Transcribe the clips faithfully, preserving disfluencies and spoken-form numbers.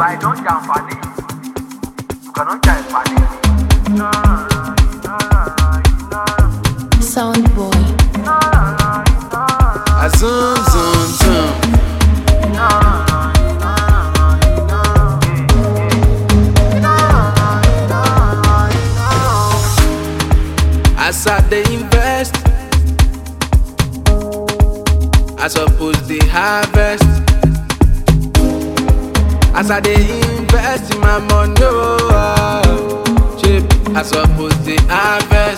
I don't jump for it. You cannot jump for it. Sound boy. A zoom zoom zoom. As I dey invest, I suppose dey harvest. As I dey invest in my money, oh, cheap, I suppose dey harvest.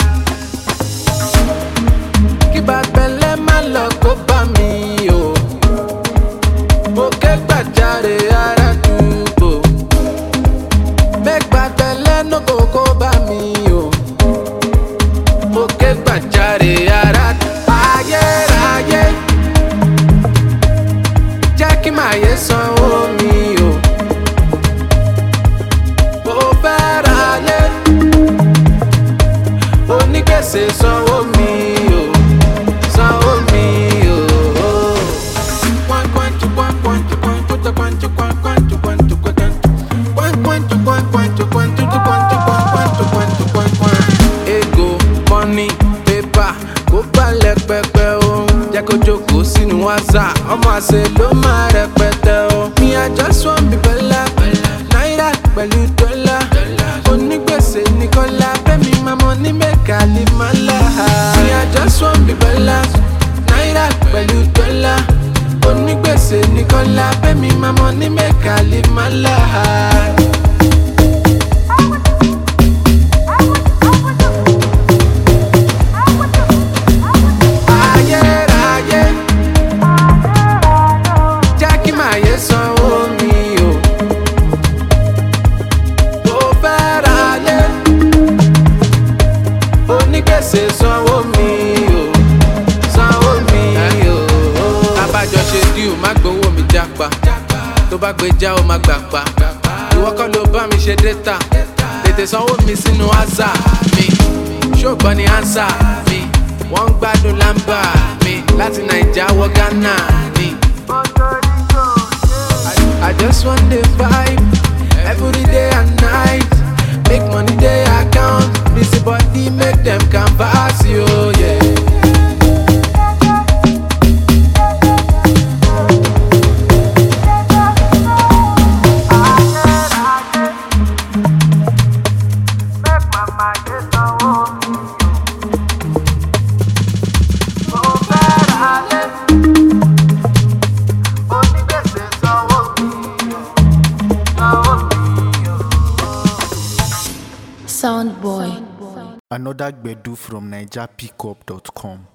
Kí bàbẹ̀lẹ̀ má lọ kó bá mi o, mo ké gbàjarè àràdúgbò. Make bàbẹ̀lẹ̀ no go kó bá mi o, mo ké gbàjarè àràdúgbò. Ayérayé, jẹ́ kí màá yé sanwó mi o. Mo fẹ́ ráyé, onígbèsè sanwó mi o. Sanwó mi o. Kwan kwan tu kwan kwan tu kwan tu tu kwan tu kwan kwan tu kwan tu kwan tu kwan kwan tu kwan kwan tu kwan tu tu kwan tu kwan kwan tu kwan tu kwan kwan. Ego, money, paper, kó balẹ̀ pẹpẹ o. Jẹ́ kó jókòó sínú wáṣà, ọmọ àṣẹ ló máa rẹpẹtẹ o. Mi I just wan be bẹ́lá, náírà pẹ̀lú dọ́là. Onígbèsè ní kọ́lá, bẹ́ẹ̀ni máa mọ ní mẹ́ka lè má là. Mi I just wan be bẹ́lá, náírà pẹ̀lú dọ́là. Onígbèsè ní kọ́lá, bẹ́ẹ̀ni máa mọ ní mẹ́ka lè má là. Ayérayé, jẹ́ kí màá yé sanwó mi o. Mo fẹ́ ráyé, onígbèsè sanwó mi o. Sanwó mi o. Abájọ ṣe dí o, má gbowó mi jápa. Tó bá gbé já o má gbà pa. Ìwọ kọ́ ló bá mi ṣe data. Tètè sanwó mi sínú àṣà mi. Ṣóògbọ́n ni ánsà mi. Wọ́n ń gbádùn lámbà mi. Láti Naija wọ Ghana ni. I just want the vibe every day and night. Make money day account. Busy body make them canvas you, yeah. Sound boy. Another Gbedu from Naija Pickup dot com.